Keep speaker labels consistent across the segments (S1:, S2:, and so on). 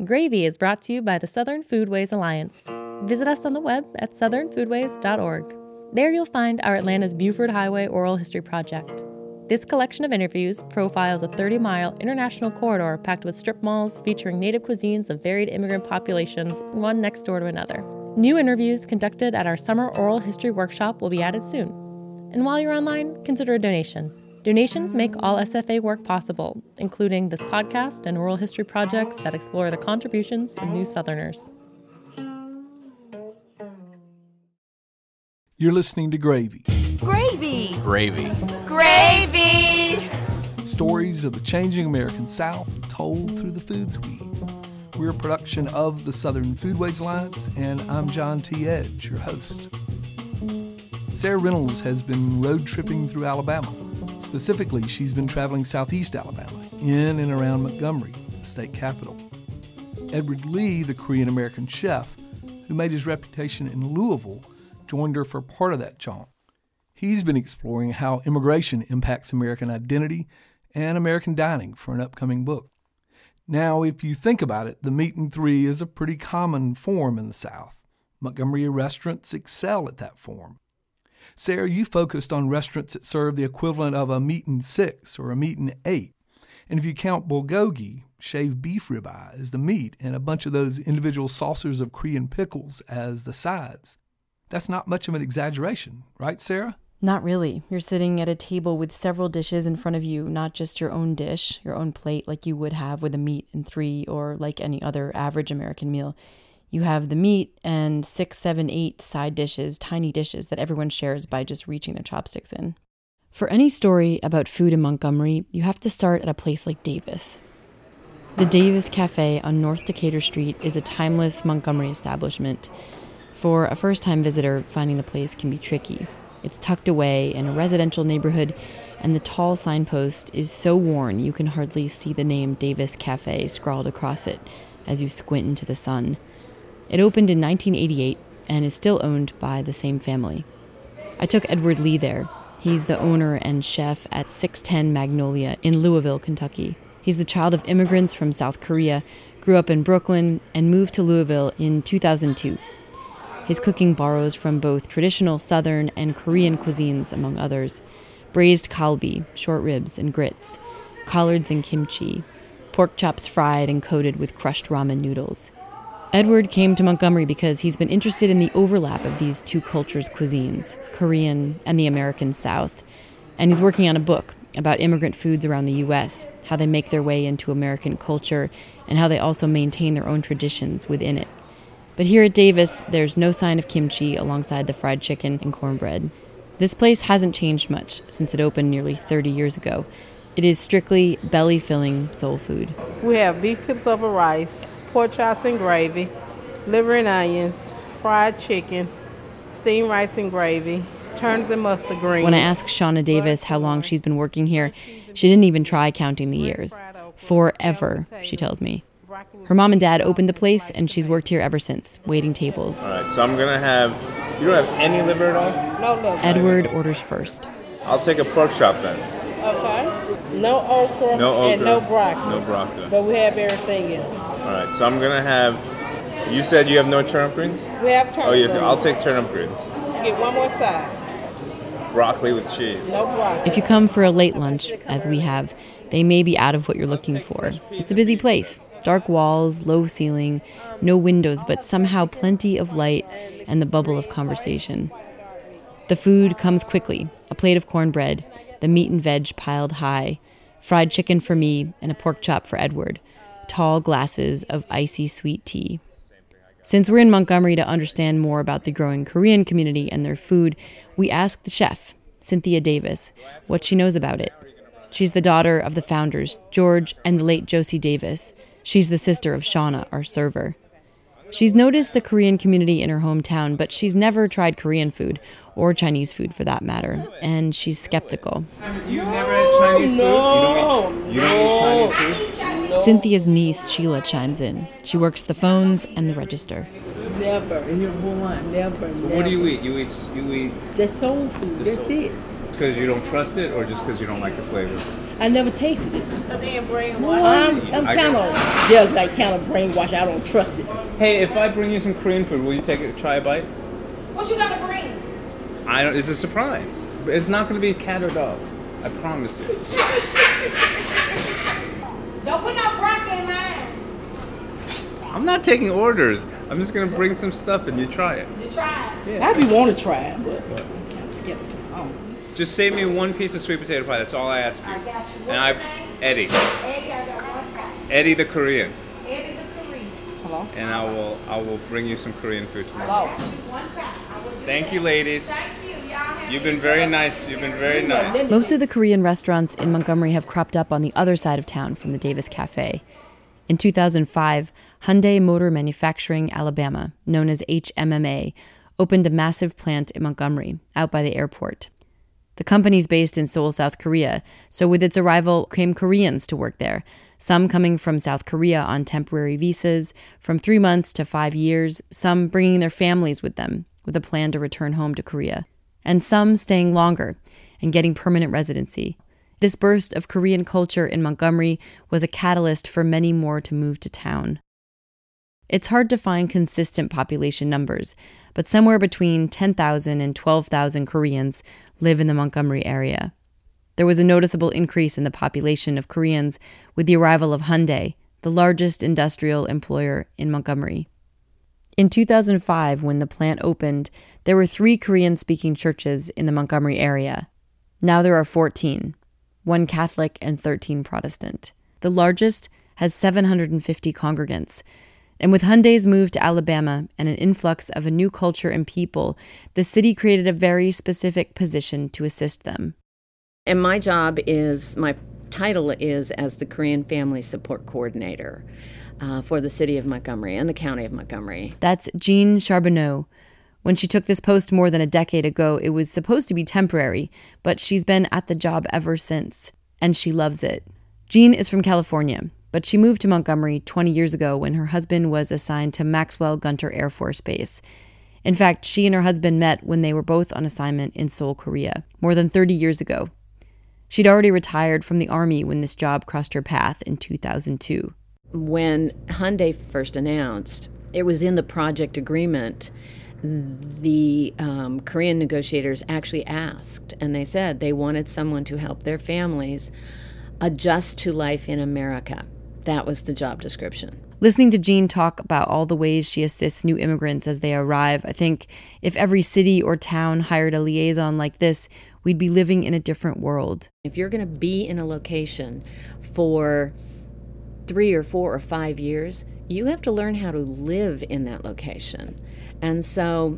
S1: Gravy is brought to you by the Southern Foodways Alliance. Visit us on the web at southernfoodways.org. There you'll find our Atlanta's Buford Highway Oral History Project. This collection of interviews profiles a 30-mile international corridor packed with strip malls featuring native cuisines of varied immigrant populations, one next door to another. New interviews conducted at our summer oral history workshop will be added soon. And while you're online, consider a donation. Donations make all SFA work possible, including this podcast and oral history projects that explore the contributions of New Southerners.
S2: You're listening to Gravy.
S3: Gravy!
S4: Gravy.
S3: Gravy!
S2: Stories of the changing American South told through the foods we eat. We're a production of the Southern Foodways Alliance, and I'm John T. Edge, your host. Sarah Reynolds has been road tripping through Alabama. Specifically, she's been traveling southeast Alabama, in and around Montgomery, the state capital. Edward Lee, the Korean-American chef, who made his reputation in Louisville, joined her for part of that jaunt. He's been exploring how immigration impacts American identity and American dining for an upcoming book. Now, if you think about it, the meat and three is a pretty common form in the South. Montgomery restaurants excel at that form. Sarah, you focused on restaurants that serve the equivalent of a meat and six or a meat and eight. And if you count bulgogi, shaved beef ribeye, as the meat and a bunch of those individual saucers of Korean pickles as the sides, that's not much of an exaggeration, right, Sarah?
S5: Not really. You're sitting at a table with several dishes in front of you, not just your own dish, your own plate like you would have with a meat and three or like any other average American meal. You have the meat and 6, 7, 8 side dishes, tiny dishes that everyone shares by just reaching their chopsticks in. For any story about food in Montgomery, you have to start at a place like Davis. The Davis Cafe on North Decatur Street is a timeless Montgomery establishment. For a first-time visitor, finding the place can be tricky. It's tucked away in a residential neighborhood, and the tall signpost is so worn you can hardly see the name Davis Cafe scrawled across it as you squint into the sun. It opened in 1988 and is still owned by the same family. I took Edward Lee there. He's the owner and chef at 610 Magnolia in Louisville, Kentucky. He's the child of immigrants from South Korea, grew up in Brooklyn, and moved to Louisville in 2002. His cooking borrows from both traditional Southern and Korean cuisines, among others. Braised kalbi, short ribs, and grits, collards and kimchi, pork chops fried and coated with crushed ramen noodles. Edward came to Montgomery because he's been interested in the overlap of these two cultures' cuisines, Korean and the American South. And he's working on a book about immigrant foods around the U.S., how they make their way into American culture, and how they also maintain their own traditions within it. But here at Davis, there's no sign of kimchi alongside the fried chicken and cornbread. This place hasn't changed much since it opened nearly 30 years ago. It is strictly belly-filling soul food.
S6: We have beef tips over rice, pork chops and gravy, liver and onions, fried chicken, steamed rice and gravy, turnips and mustard greens.
S5: When I asked Shauna Davis how long she's been working here, she didn't even try counting the years. Forever, she tells me. Her mom and dad opened the place, and she's worked here ever since, waiting tables.
S4: All right, so I'm going to have... You don't have any liver at all?
S6: No liver.
S5: Edward orders first.
S4: I'll take a pork chop then.
S6: Okay. No okra, and no broccoli.
S4: No broccoli.
S6: But we have everything else.
S4: All right, so I'm going to have... You said you have no turnip greens?
S6: We have turnip greens.
S4: I'll take turnip greens.
S6: Get one more side.
S4: Broccoli with cheese.
S6: No broccoli.
S5: If you come for a late lunch, as we have, they may be out of what you're looking for. It's a busy place. Dark walls, low ceiling, no windows, but somehow plenty of light and the bubble of conversation. The food comes quickly. A plate of cornbread, the meat and veg piled high, fried chicken for me, and a pork chop for Edward. Tall glasses of icy sweet tea. Since we're in Montgomery to understand more about the growing Korean community and their food, we asked the chef, Cynthia Davis, what she knows about it. She's the daughter of the founders, George and the late Josie Davis. She's the sister of Shauna, our server. She's noticed the Korean community in her hometown, but she's never tried Korean food, or Chinese food for that matter, and she's skeptical.
S4: You've never had Chinese food? You don't eat Chinese food?
S5: Cynthia's niece, Sheila, chimes in. She works the phones and the register.
S6: Never. In your whole life? Never.
S4: What do you eat? You eat...
S6: Just soul food. That's it.
S4: Because you don't trust it, or just because you don't like the flavor?
S7: I never tasted it.
S3: So they ain't brainwashed.
S7: I'm kind of just like kind of brainwashed. I don't trust it.
S4: Hey, if I bring you some Korean food, will you try a bite?
S3: What you gonna bring?
S4: It's a surprise. It's not going to be cat or dog. I promise you.
S3: Don't put no broccoli in mine.
S4: I'm not taking orders. I'm just going to bring some stuff and you try it.
S3: You try it.
S7: I be want to try it, but I'm kind of skeptical.
S4: Just save me one piece of sweet potato pie. That's all I ask you.
S3: I got you. What's
S4: And
S3: your name?
S4: Eddie.
S3: Eddie, I got one pack.
S4: Eddie the Korean.
S3: Eddie the Korean.
S7: Hello?
S4: And I will bring you some Korean food tomorrow.
S3: I got you one pack. I will do
S4: Thank
S3: that.
S4: you, ladies.
S3: Thank you. Y'all have
S4: You've been very nice. You've been very nice.
S5: Most of the Korean restaurants in Montgomery have cropped up on the other side of town from the Davis Cafe. In 2005, Hyundai Motor Manufacturing Alabama, known as HMMA, opened a massive plant in Montgomery, out by the airport. The company's based in Seoul, South Korea, so with its arrival came Koreans to work there, some coming from South Korea on temporary visas, from 3 months to 5 years, some bringing their families with them, with a plan to return home to Korea, and some staying longer and getting permanent residency. This burst of Korean culture in Montgomery was a catalyst for many more to move to town. It's hard to find consistent population numbers, but somewhere between 10,000 and 12,000 Koreans live in the Montgomery area. There was a noticeable increase in the population of Koreans with the arrival of Hyundai, the largest industrial employer in Montgomery. In 2005, when the plant opened, there were 3 Korean-speaking churches in the Montgomery area. Now there are 14, 1 Catholic and 13 Protestant. The largest has 750 congregants. And with Hyundai's move to Alabama and an influx of a new culture and people, the city created a very specific position to assist them.
S8: And my title is as the Korean Family Support Coordinator for the city of Montgomery and the county of Montgomery.
S5: That's Jean Charbonneau. When she took this post more than a decade ago, it was supposed to be temporary, but she's been at the job ever since, and she loves it. Jean is from California, but she moved to Montgomery 20 years ago when her husband was assigned to Maxwell Gunter Air Force Base. In fact, she and her husband met when they were both on assignment in Seoul, Korea, more than 30 years ago. She'd already retired from the Army when this job crossed her path in 2002.
S8: When Hyundai first announced, it was in the project agreement. The Korean negotiators actually asked, and they said they wanted someone to help their families adjust to life in America. That was the job description.
S5: Listening to Jean talk about all the ways she assists new immigrants as they arrive, I think if every city or town hired a liaison like this, we'd be living in a different world.
S8: If you're going to be in a location for 3 or 4 or 5 years, you have to learn how to live in that location. And so,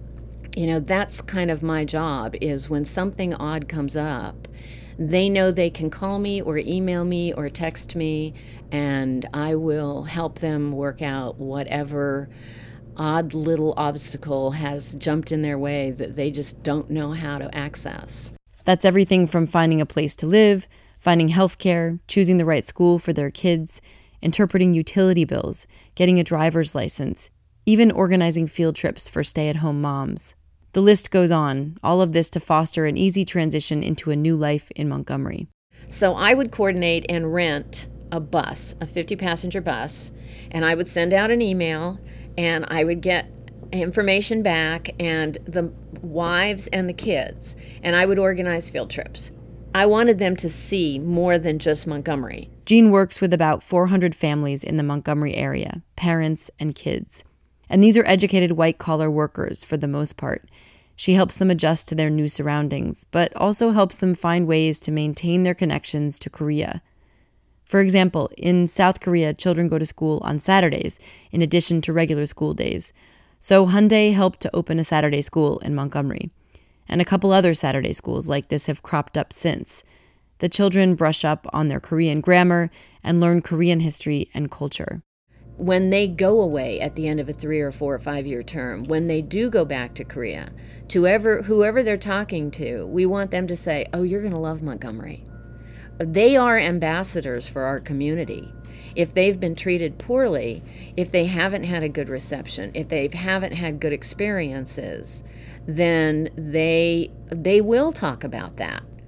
S8: that's kind of my job, is when something odd comes up, they know they can call me or email me or text me, and I will help them work out whatever odd little obstacle has jumped in their way that they just don't know how to access.
S5: That's everything from finding a place to live, finding health care, choosing the right school for their kids, interpreting utility bills, getting a driver's license, even organizing field trips for stay-at-home moms. The list goes on, all of this to foster an easy transition into a new life in Montgomery.
S8: So I would coordinate and rent a bus, a 50-passenger bus, and I would send out an email, and I would get information back, and the wives and the kids, and I would organize field trips. I wanted them to see more than just Montgomery.
S5: Jean works with about 400 families in the Montgomery area, parents and kids. And these are educated white-collar workers for the most part. She helps them adjust to their new surroundings, but also helps them find ways to maintain their connections to Korea. For example, in South Korea, children go to school on Saturdays, in addition to regular school days. So Hyundai helped to open a Saturday school in Montgomery. And a couple other Saturday schools like this have cropped up since. The children brush up on their Korean grammar and learn Korean history and culture.
S8: When they go away at the end of a 3 or 4 or 5 year term, when they do go back to Korea, to whoever they're talking to, we want them to say, oh, you're going to love Montgomery. They are ambassadors for our community. If they've been treated poorly, if they haven't had a good reception, if they haven't had good experiences, then they will talk about that.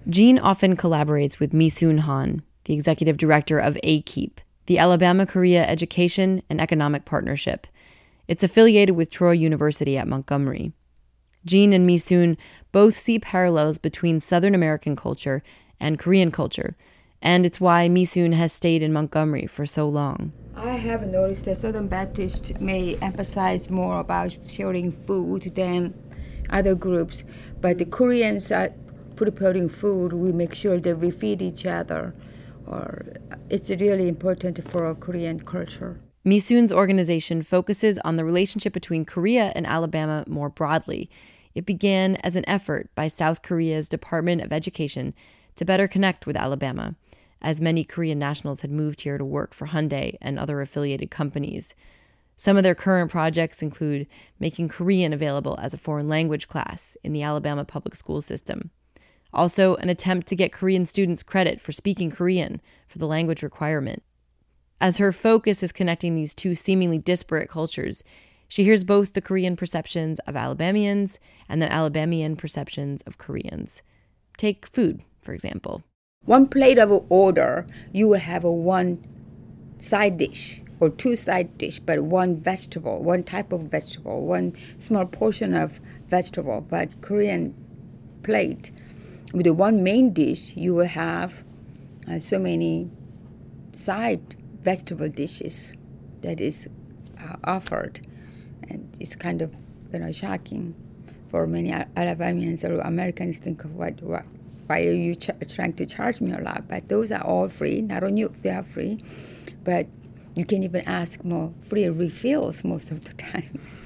S5: Jean often collaborates with Mi-Soon Han, the executive director of AKEEP, the Alabama-Korea Education and Economic Partnership. It's affiliated with Troy University at Montgomery. Jean and Mi-Soon both see parallels between Southern American culture and Korean culture, and it's why Mi-Soon has stayed in Montgomery for so long.
S9: I have noticed that Southern Baptists may emphasize more about sharing food than other groups, but the Koreans are preparing food. We make sure that we feed each other. Or it's really important for our Korean culture.
S5: Mi-Soon's organization focuses on the relationship between Korea and Alabama more broadly. It began as an effort by South Korea's Department of Education to better connect with Alabama, as many Korean nationals had moved here to work for Hyundai and other affiliated companies. Some of their current projects include making Korean available as a foreign language class in the Alabama public school system. Also, an attempt to get Korean students credit for speaking Korean for the language requirement. As her focus is connecting these two seemingly disparate cultures, she hears both the Korean perceptions of Alabamians and the Alabamian perceptions of Koreans. Take food, for example.
S9: One plate of order, you will have one side dish or two side dish, but one vegetable, one type of vegetable, one small portion of vegetable. But Korean plate, with the one main dish, you will have so many side vegetable dishes that is offered. And it's kind of, shocking for many Alabamians or Americans. Think of why are you trying to charge me a lot? But those are all free. Not only they are free, but you can even ask more free refills most of the times.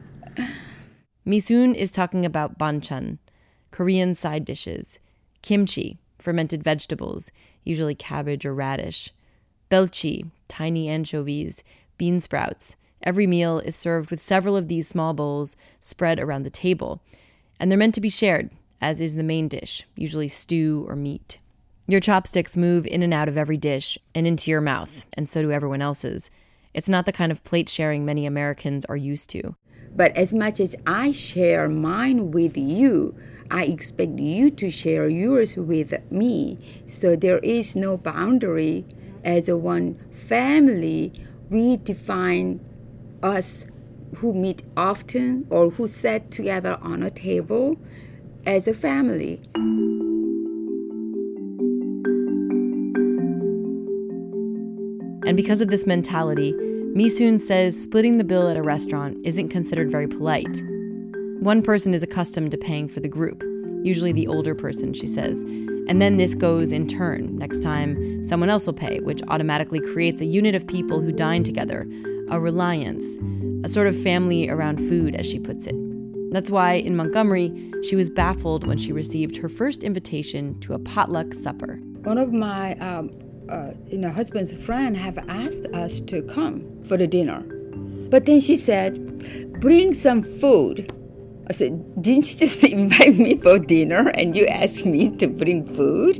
S5: Mi-Soon is talking about banchan, Korean side dishes, kimchi, fermented vegetables, usually cabbage or radish, belchi, tiny anchovies, bean sprouts. Every meal is served with several of these small bowls spread around the table, and they're meant to be shared, as is the main dish, usually stew or meat. Your chopsticks move in and out of every dish and into your mouth, and so do everyone else's. It's not the kind of plate sharing many Americans are used to.
S9: But as much as I share mine with you, I expect you to share yours with me. So there is no boundary. As a one family, we define us who meet often or who sit together on a table as a family.
S5: And because of this mentality, Mi-Soon says splitting the bill at a restaurant isn't considered very polite. One person is accustomed to paying for the group, usually the older person, she says, and then this goes in turn. Next time, someone else will pay, which automatically creates a unit of people who dine together, a reliance, a sort of family around food, as she puts it. That's why, in Montgomery, she was baffled when she received her first invitation to a potluck supper.
S9: One of my husband's friend have asked us to come for the dinner. But then she said, bring some food. I said, didn't you just invite me for dinner and you asked me to bring food?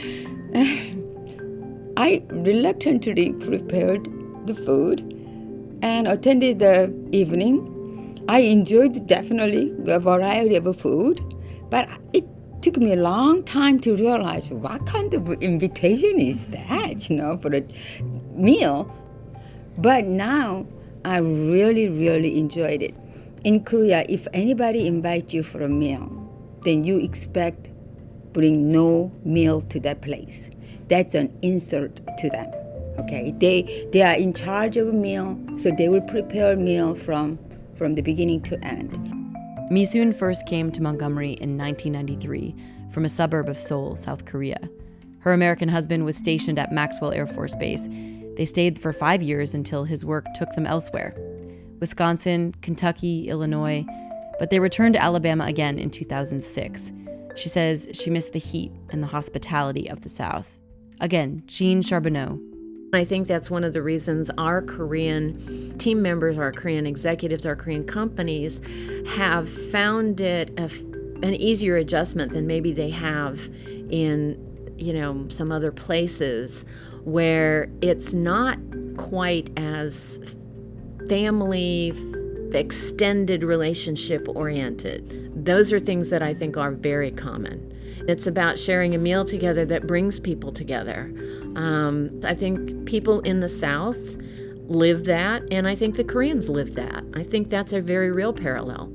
S9: I reluctantly prepared the food and attended the evening. I enjoyed definitely a variety of food, but it took me a long time to realize what kind of invitation is that, for a meal. But now I really, really enjoyed it. In Korea, if anybody invites you for a meal, then you expect bring no meal to that place. That's an insult to them. Okay, they are in charge of a meal, so they will prepare a meal from the beginning to end.
S5: Mi-Soon first came to Montgomery in 1993 from a suburb of Seoul, South Korea. Her American husband was stationed at Maxwell Air Force Base. They stayed for 5 years until his work took them elsewhere. Wisconsin, Kentucky, Illinois, but they returned to Alabama again in 2006. She says she missed the heat and the hospitality of the South. Again, Jean Charbonneau.
S8: I think that's one of the reasons our Korean team members, our Korean executives, our Korean companies have found it an easier adjustment than maybe they have in, some other places where it's not quite as family, extended relationship oriented. Those are things that I think are very common. It's about sharing a meal together that brings people together. I think people in the South live that, and I think the Koreans live that. I think that's a very real parallel.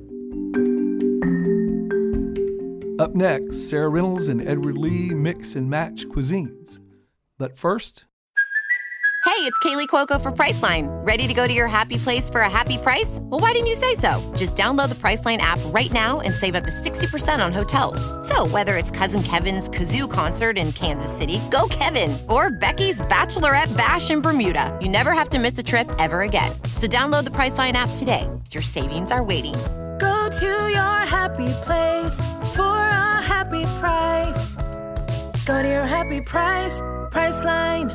S2: Up next, Sarah Reynolds and Edward Lee mix and match cuisines. But first...
S10: Hey, it's Kaylee Cuoco for Priceline. Ready to go to your happy place for a happy price? Well, why didn't you say so? Just download the Priceline app right now and save up to 60% on hotels. So whether it's Cousin Kevin's Kazoo Concert in Kansas City, go Kevin, or Becky's Bachelorette Bash in Bermuda, you never have to miss a trip ever again. So download the Priceline app today. Your savings are waiting.
S11: Go to your happy place for a happy price. Go to your happy price, Priceline.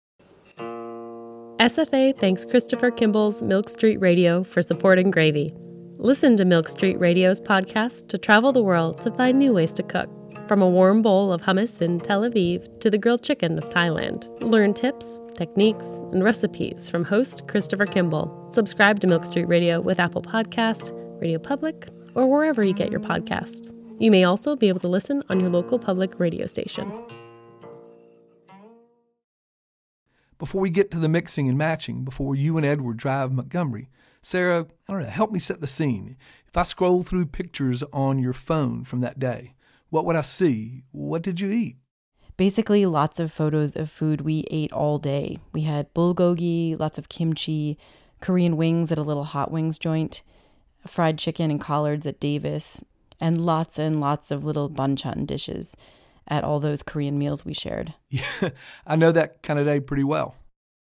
S1: SFA thanks Christopher Kimball's Milk Street Radio for supporting Gravy. Listen to Milk Street Radio's podcast to travel the world to find new ways to cook. From a warm bowl of hummus in Tel Aviv to the grilled chicken of Thailand. Learn tips, techniques, and recipes from host Christopher Kimball. Subscribe to Milk Street Radio with Apple Podcasts, Radio Public, or wherever you get your podcasts. You may also be able to listen on your local public radio station.
S2: Before we get to the mixing and matching, before you and Edward drive Montgomery, Sarah, I don't know, help me set the scene. If I scroll through pictures on your phone from that day, what would I see? What did you eat?
S5: Basically, lots of photos of food we ate all day. We had bulgogi, lots of kimchi, Korean wings at a little hot wings joint, fried chicken and collards at Davis, and lots of little banchan dishes at all those Korean meals we shared.
S2: Yeah, I know that kind of day pretty well.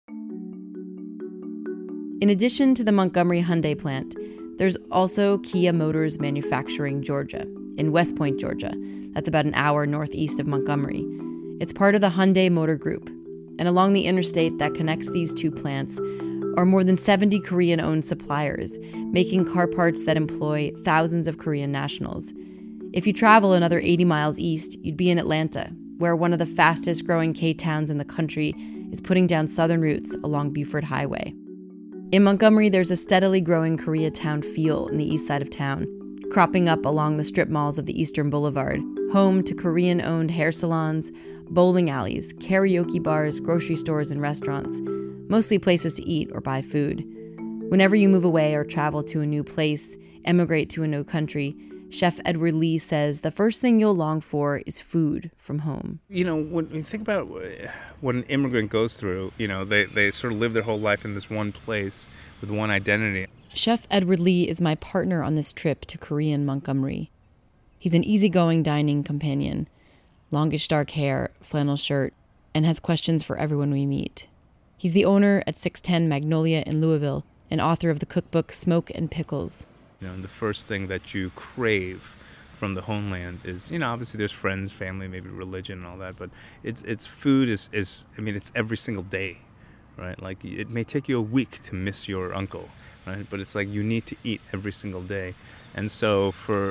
S5: In addition to the Montgomery Hyundai plant, there's also Kia Motors Manufacturing Georgia in West Point, Georgia. That's about an hour northeast of Montgomery. It's part of the Hyundai Motor Group. And along the interstate that connects these two plants are more than 70 Korean-owned suppliers, making car parts that employ thousands of Korean nationals. If you travel another 80 miles east, you'd be in Atlanta, where one of the fastest growing K-towns in the country is putting down southern roots along Buford Highway. In Montgomery, there's a steadily growing Koreatown feel in the east side of town, cropping up along the strip malls of the Eastern Boulevard, home to Korean-owned hair salons, bowling alleys, karaoke bars, grocery stores, and restaurants, mostly places to eat or buy food. Whenever you move away or travel to a new place, emigrate to a new country, Chef Edward Lee says the first thing you'll long for is food from home.
S4: You know, when you think about what an immigrant goes through, you know, they sort of live their whole life in this one place with one identity.
S5: Chef Edward Lee is my partner on this trip to Korean Montgomery. He's an easygoing dining companion, longish dark hair, flannel shirt, and has questions for everyone we meet. He's the owner at 610 Magnolia in Louisville and author of the cookbook Smoke and Pickles.
S4: You know, and the first thing that you crave from the homeland is, you know, obviously there's friends, family, maybe religion and all that, but it's food is I mean, it's every single day, right? Like, it may take you a week to miss your uncle, right? But it's like you need to eat every single day. And so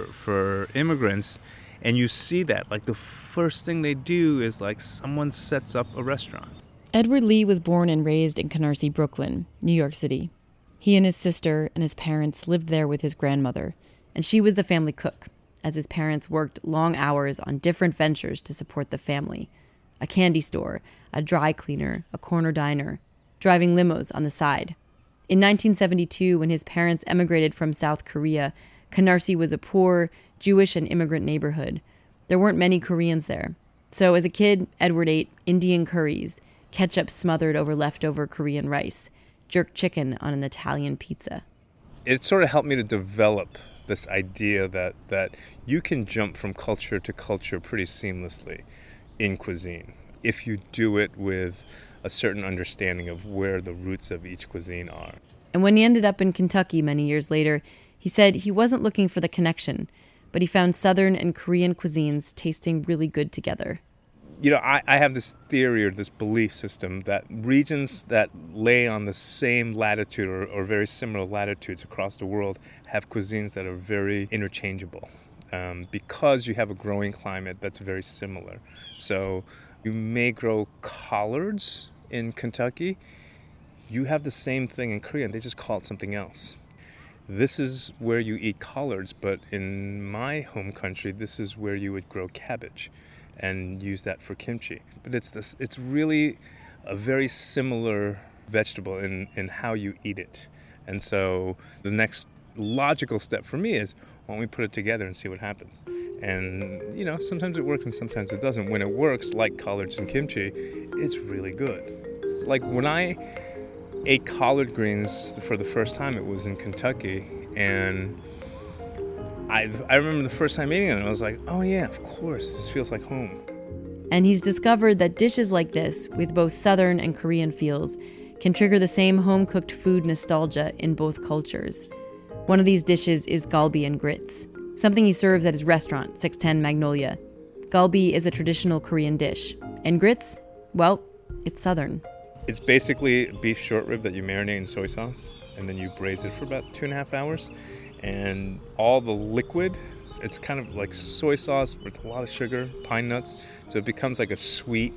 S4: for immigrants, and you see that, like, the first thing they do is, like, someone sets up a restaurant.
S5: Edward Lee was born and raised in Canarsie, Brooklyn, New York City. He and his sister and his parents lived there with his grandmother, and she was the family cook, as his parents worked long hours on different ventures to support the family. A candy store, a dry cleaner, a corner diner, driving limos on the side. In 1972, when his parents emigrated from South Korea, Canarsie was a poor, Jewish and immigrant neighborhood. There weren't many Koreans there. So as a kid, Edward ate Indian curries, ketchup smothered over leftover Korean rice, jerk chicken on an Italian pizza.
S4: It sort of helped me to develop this idea that you can jump from culture to culture pretty seamlessly in cuisine if you do it with a certain understanding of where the roots of each cuisine are.
S5: And when he ended up in Kentucky many years later, he said he wasn't looking for the connection, but he found Southern and Korean cuisines tasting really good together.
S4: You know, I have this theory or this belief system that regions that lay on the same latitude or very similar latitudes across the world have cuisines that are very interchangeable because you have a growing climate that's very similar. So you may grow collards in Kentucky. You have the same thing in Korea, and they just call it something else. this is where you eat collards, but in my home country, this is where you would grow cabbage and use that for kimchi. But it's really a very similar vegetable in how you eat it. And so the next logical step for me is, why don't we put it together and see what happens? And, sometimes it works and sometimes it doesn't. When it works, like collards and kimchi, it's really good. It's like when I ate collard greens for the first time, it was in Kentucky, and I remember the first time eating it, and I was like, oh yeah, of course, this feels like home.
S5: And he's discovered that dishes like this, with both Southern and Korean feels, can trigger the same home-cooked food nostalgia in both cultures. One of these dishes is galbi and grits, something he serves at his restaurant, 610 Magnolia. Galbi is a traditional Korean dish, and grits, well, it's Southern.
S4: It's basically beef short rib that you marinate in soy sauce, and then you braise it for about 2.5 hours. And all the liquid, it's kind of like soy sauce with a lot of sugar, pine nuts, so it becomes like a sweet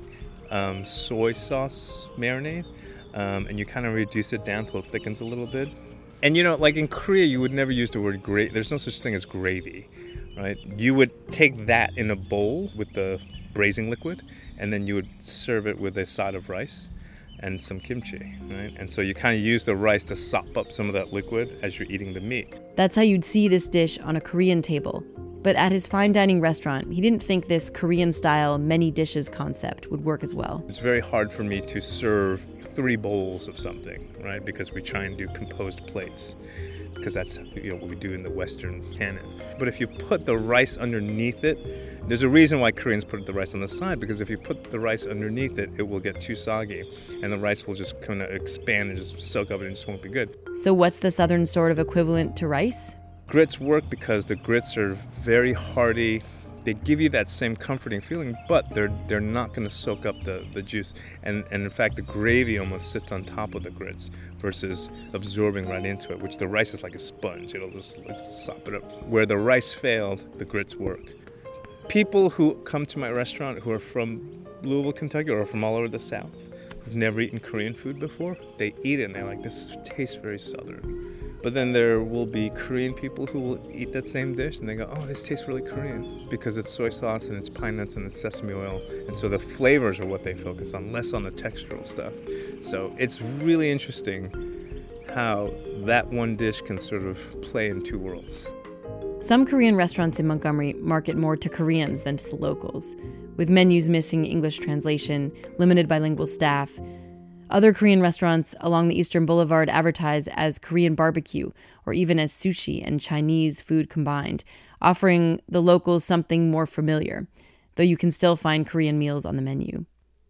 S4: soy sauce marinade. And you kind of reduce it down till it thickens a little bit. And like in Korea, you would never use the word gravy. There's no such thing as gravy, right? You would take that in a bowl with the braising liquid, and then you would serve it with a side of rice and some kimchi, right? And so you kind of use the rice to sop up some of that liquid as you're eating the meat.
S5: That's how you'd see this dish on a Korean table. But at his fine dining restaurant, he didn't think this Korean-style many dishes concept would work as well.
S4: It's very hard for me to serve 3 bowls of something, right? Because we try and do composed plates, because that's what we do in the Western canon. But if you put the rice underneath it, there's a reason why Koreans put the rice on the side, because if you put the rice underneath it, it will get too soggy, and the rice will just kind of expand and just soak up and it just won't be good.
S5: So what's the Southern sort of equivalent to rice?
S4: Grits work because the grits are very hearty. They give you that same comforting feeling, but they're not going to soak up the juice. And in fact, the gravy almost sits on top of the grits versus absorbing right into it, which the rice is like a sponge. It'll just sop it up. Where the rice failed, the grits work. People who come to my restaurant who are from Louisville, Kentucky, or from all over the South, who've never eaten Korean food before, they eat it and they're like, this tastes very Southern. But then there will be Korean people who will eat that same dish and they go, oh, this tastes really Korean, because it's soy sauce and it's pine nuts and it's sesame oil. And so the flavors are what they focus on, less on the textural stuff. So it's really interesting how that one dish can sort of play in 2 worlds.
S5: Some Korean restaurants in Montgomery market more to Koreans than to the locals, with menus missing English translation, limited bilingual staff. Other Korean restaurants along the Eastern Boulevard advertise as Korean barbecue, or even as sushi and Chinese food combined, offering the locals something more familiar, though you can still find Korean meals on the menu.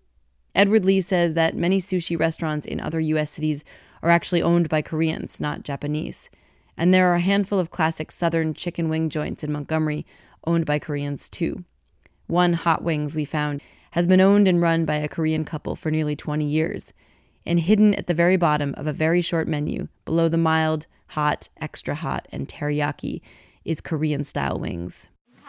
S5: Edward Lee says that many sushi restaurants in other U.S. cities are actually owned by Koreans, not Japanese. And there are a handful of classic Southern chicken wing joints in Montgomery owned by Koreans too. One, Hot Wings, we found, has been owned and run by a Korean couple for nearly 20 years. And hidden at the very bottom of a very short menu, below the mild, hot, extra hot, and teriyaki, is Korean-style wings.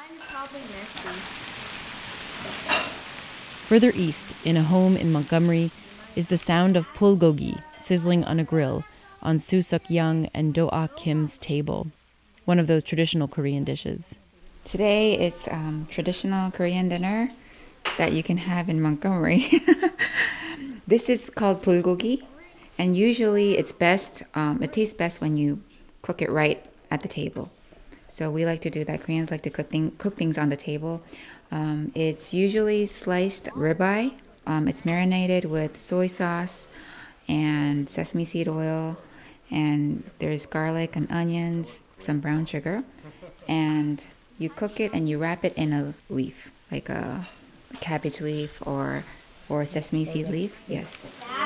S5: Further east, in a home in Montgomery, is the sound of bulgogi sizzling on a grill on Soo Suk-young and Do-ah Kim's table, one of those traditional Korean dishes.
S12: Today it's traditional Korean dinner that you can have in Montgomery. This is called bulgogi, and usually it's best, it tastes best when you cook it right at the table. So we like to do that. Koreans like to cook things on the table. It's usually sliced ribeye. It's marinated with soy sauce and sesame seed oil, and there's garlic and onions, some brown sugar, and you cook it and you wrap it in a leaf, like a cabbage leaf or sesame seed leaf. Yes.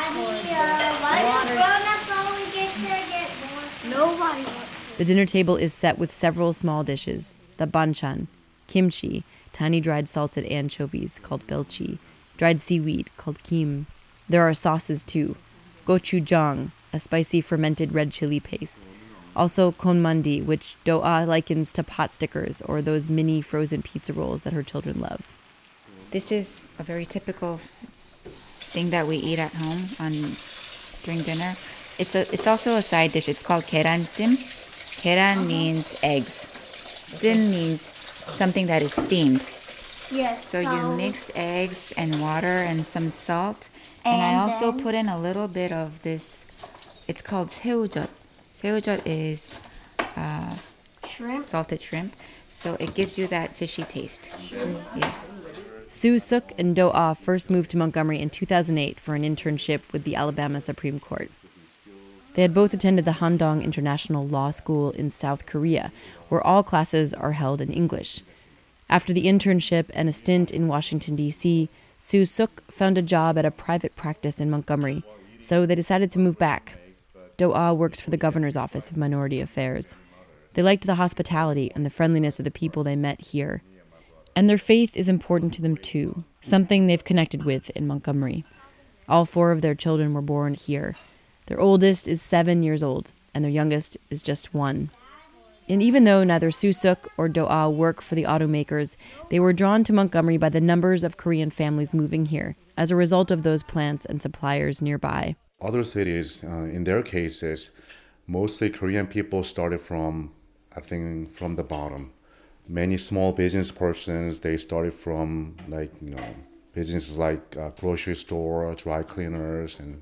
S5: The dinner table is set with several small dishes: the banchan, kimchi, tiny dried salted anchovies called belchi, dried seaweed called kim. There are sauces too: gochujang, a spicy fermented red chili paste. Also konmandi, which Do-ah likens to pot stickers or those mini frozen pizza rolls that her children love.
S12: This is a very typical thing that we eat at home during dinner. It's also a side dish. It's called keranjim. Keran means eggs. Sim means something that is steamed.
S13: Yes.
S12: So you mix eggs and water and some salt. And I also put in a little bit of this. It's called 새우젓. 새우젓 is
S13: shrimp.
S12: Salted shrimp. So it gives you that fishy taste. Yes.
S5: Sue Suk and Do Ah first moved to Montgomery in 2008 for an internship with the Alabama Supreme Court. They had both attended the Handong International Law School in South Korea, where all classes are held in English. After the internship and a stint in Washington, D.C., Sue Suk found a job at a private practice in Montgomery, so they decided to move back. Do Ah works for the governor's office of minority affairs. They liked the hospitality and the friendliness of the people they met here. And their faith is important to them too, something they've connected with in Montgomery. All 4 of their children were born here. Their oldest is 7 years old, and their youngest is just 1. And even though neither Sue Suk or Do Ah work for the automakers, they were drawn to Montgomery by the numbers of Korean families moving here as a result of those plants and suppliers nearby.
S14: Other cities, in their cases, mostly Korean people started from the bottom. Many small business persons, they started from businesses like grocery store, dry cleaners, and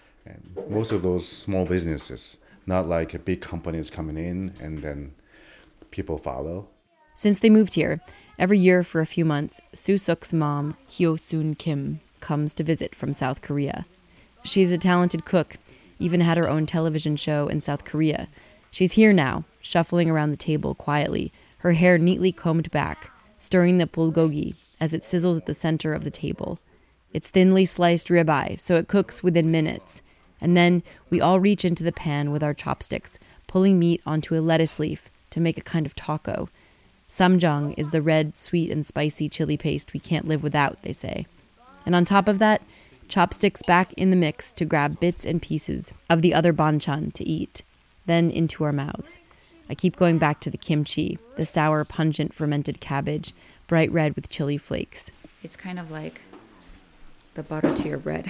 S14: most of those small businesses, not like big companies coming in and then people follow.
S5: Since they moved here, every year for a few months, Sue Suk's mom, Hyo-soon Kim, comes to visit from South Korea. She's a talented cook, even had her own television show in South Korea. She's here now, shuffling around the table quietly, her hair neatly combed back, stirring the bulgogi as it sizzles at the center of the table. It's thinly sliced ribeye, so it cooks within minutes. And then we all reach into the pan with our chopsticks, pulling meat onto a lettuce leaf to make a kind of taco. Samjang is the red, sweet, and spicy chili paste we can't live without, they say. And on top of that, chopsticks back in the mix to grab bits and pieces of the other banchan to eat, then into our mouths. I keep going back to the kimchi, the sour, pungent, fermented cabbage, bright red with chili flakes.
S12: It's kind of like the butter to your bread.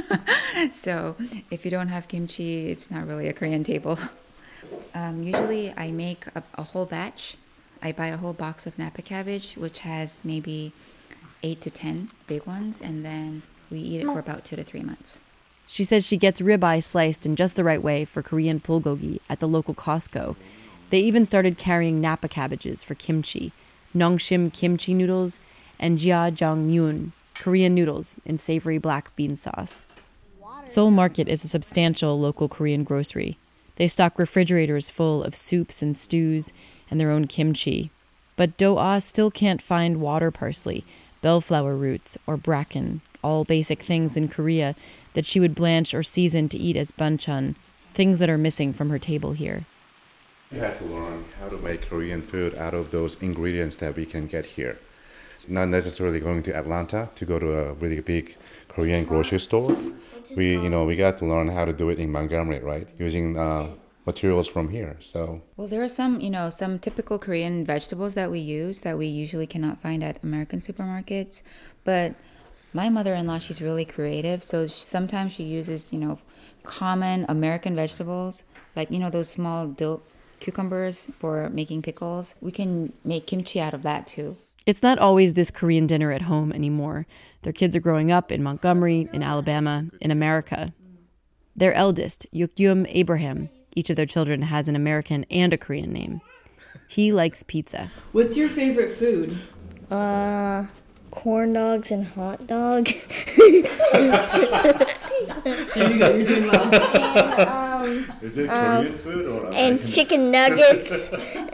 S12: So if you don't have kimchi, it's not really a Korean table. Usually I make a whole batch. I buy a whole box of Napa cabbage, which has maybe 8 to 10 big ones, and then we eat it for about 2 to 3 months.
S5: She says she gets ribeye sliced in just the right way for Korean bulgogi at the local Costco. They even started carrying Napa cabbages for kimchi, Nongshim kimchi noodles, and Jjajangmyeon, Korean noodles in savory black bean sauce. Seoul Market is a substantial local Korean grocery. They stock refrigerators full of soups and stews and their own kimchi. But Do Ah still can't find water parsley, bellflower roots, or bracken, all basic things in Korea that she would blanch or season to eat as banchan, things that are missing from her table here.
S14: You have to learn how to make Korean food out of those ingredients that we can get here. Not necessarily going to Atlanta to go to a really big Korean grocery store. We got to learn how to do it in Montgomery, right? Using materials from here. So
S12: well, there are some typical Korean vegetables that we use that we usually cannot find at American supermarkets. But my mother-in-law, she's really creative, so sometimes she uses common American vegetables, like those small dill cucumbers for making pickles. We can make kimchi out of that too.
S5: It's not always this Korean dinner at home anymore. Their kids are growing up in Montgomery, in Alabama, in America. Their eldest, Yukyum Abraham, each of their children has an American and a Korean name. He likes pizza.
S15: What's your favorite food?
S13: Corn dogs and hot dogs.
S15: There you go, you're doing well.
S14: Is it Korean food or American?
S13: And chicken nuggets.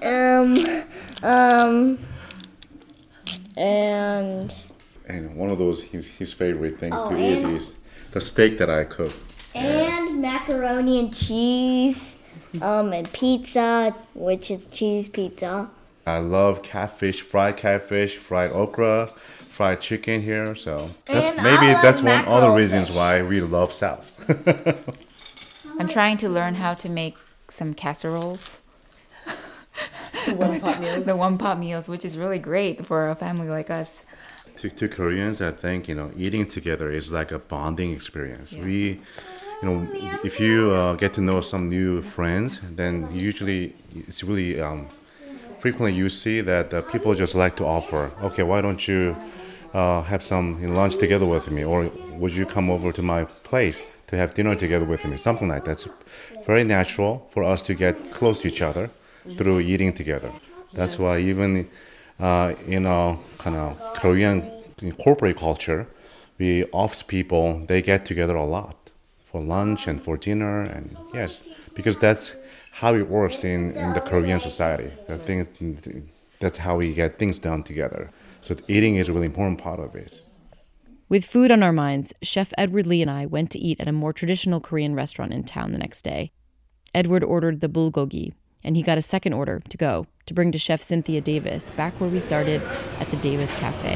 S14: And one of those his favorite things to eat is the steak that I cook.
S13: And macaroni and cheese, and pizza, which is cheese pizza.
S14: I love catfish, fried okra, fried chicken here. So that's one of the reasons why we love South.
S12: I'm trying to learn how to make some casseroles. The one-pot meals, which is really great for a family like us.
S14: To Koreans, I think eating together is like a bonding experience. if you get to know some new friends, then usually it's really frequently you see that people just like to offer, okay, why don't you have some lunch together with me, or would you come over to my place to have dinner together with me, something like that. It's very natural for us to get close to each other through eating together. That's why even in our kind of Korean corporate culture, we office people, they get together a lot for lunch and for dinner, and yes, because that's how it works in the Korean society. I think that's how we get things done together. So eating is a really important part of it.
S5: With food on our minds, Chef Edward Lee and I went to eat at a more traditional Korean restaurant in town the next day. Edward ordered the bulgogi, and he got a second order to go to bring to Chef Cynthia Davis back where we started at the Davis Cafe.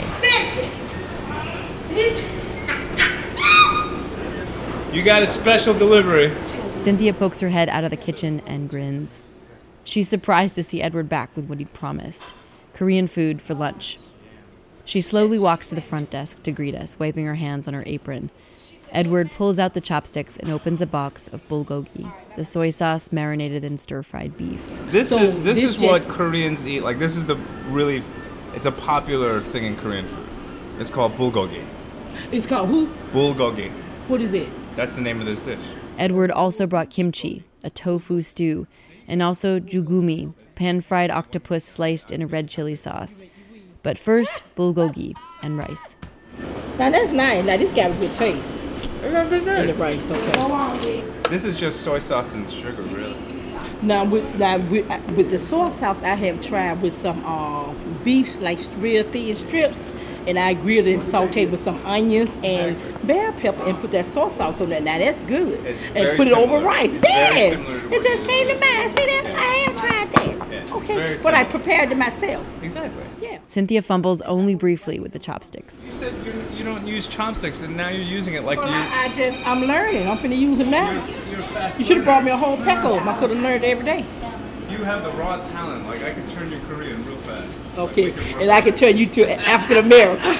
S4: You got a special delivery.
S5: Cynthia pokes her head out of the kitchen and grins. She's surprised to see Edward back with what he'd promised, Korean food for lunch. She slowly walks to the front desk to greet us, wiping her hands on her apron. Edward pulls out the chopsticks and opens a box of bulgogi, the soy sauce marinated in stir-fried beef.
S4: This is what Koreans eat. Like, this is it's a popular thing in Korean food. It's called bulgogi.
S7: It's called who?
S4: Bulgogi.
S7: What is it?
S4: That's the name of this dish.
S5: Edward also brought kimchi, a tofu stew, and also jugumi, pan-fried octopus sliced in a red chili sauce. But first, bulgogi and rice.
S7: Now that's nice. Now this got a good taste. And the rice, okay.
S4: This is just soy sauce and sugar, really.
S7: Now with the soy sauce, I have tried with some beef, like real thin strips, and I grilled and sauteed with some onions and bell pepper and put that soy sauce on there. Now that's good. And put it over rice. Yeah, it just came to mind. See that? I have tried that.
S4: Yeah,
S7: okay, but I prepared it myself.
S4: Exactly.
S7: Yeah.
S5: Cynthia fumbles only briefly with the chopsticks.
S4: You said you don't use chopsticks, and now you're using it like
S7: well,
S4: you.
S7: I'm learning. I'm finna use them now. You should have brought me a whole pack of them. I could have learned every day.
S4: You have the raw talent. Like, I could turn you Korean real fast.
S7: Okay, and I could turn you to African American.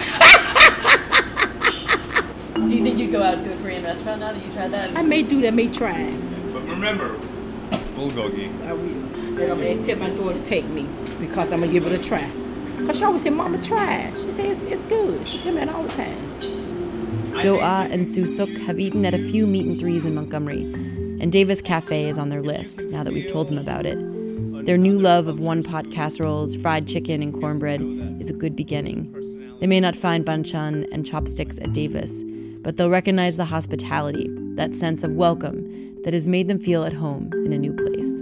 S15: Do you think you'd go out to a Korean restaurant now that you tried that?
S7: I may do that, may try it.
S4: But remember, bulgogi.
S7: I will. And I'm going to tell my daughter to take me because I'm going to give it a try. Because she always said, Mama, try it. She says it's good. She tell me that all the time.
S5: Do-ah and Soo-suk have eaten at a few meat and threes in Montgomery, and Davis Cafe is on their list now that we've told them about it. Their new love of one-pot casseroles, fried chicken, and cornbread is a good beginning. They may not find banchan and chopsticks at Davis, but they'll recognize the hospitality, that sense of welcome that has made them feel at home in a new place.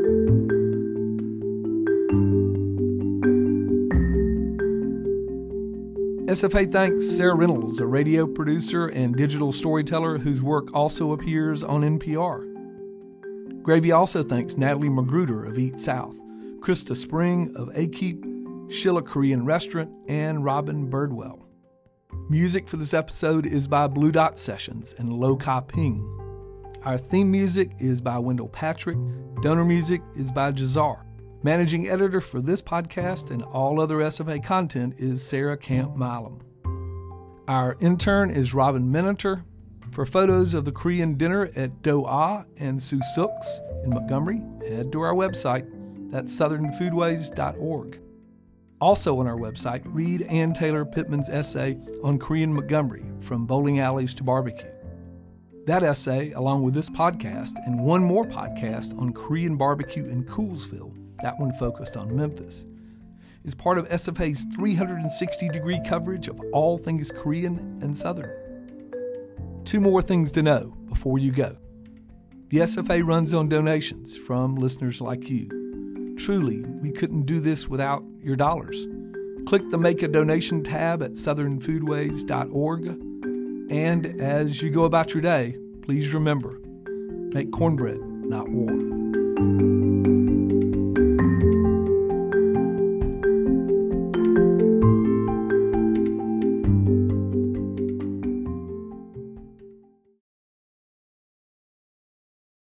S2: SFA thanks Sarah Reynolds, a radio producer and digital storyteller whose work also appears on NPR. Gravy also thanks Natalie Magruder of Eat South, Krista Spring of Akeep, Sheila Korean Restaurant, and Robin Birdwell. Music for this episode is by Blue Dot Sessions and Lo Ka Ping. Our theme music is by Wendell Patrick. Donor music is by Jazar. Managing editor for this podcast and all other SFA content is Sarah Camp Milam. Our intern is Robin Miniter. For photos of the Korean dinner at Do-ah and Soo-suk's in Montgomery, head to our website. That's southernfoodways.org. Also on our website, read Ann Taylor Pittman's essay on Korean Montgomery, From Bowling Alleys to Barbecue. That essay, along with this podcast and one more podcast on Korean barbecue in Coolsville, that one focused on Memphis, is part of SFA's 360-degree coverage of all things Korean and Southern. 2 more things to know before you go. The SFA runs on donations from listeners like you. Truly, we couldn't do this without your dollars. Click the Make a Donation tab at southernfoodways.org. And as you go about your day, please remember, make cornbread, not war.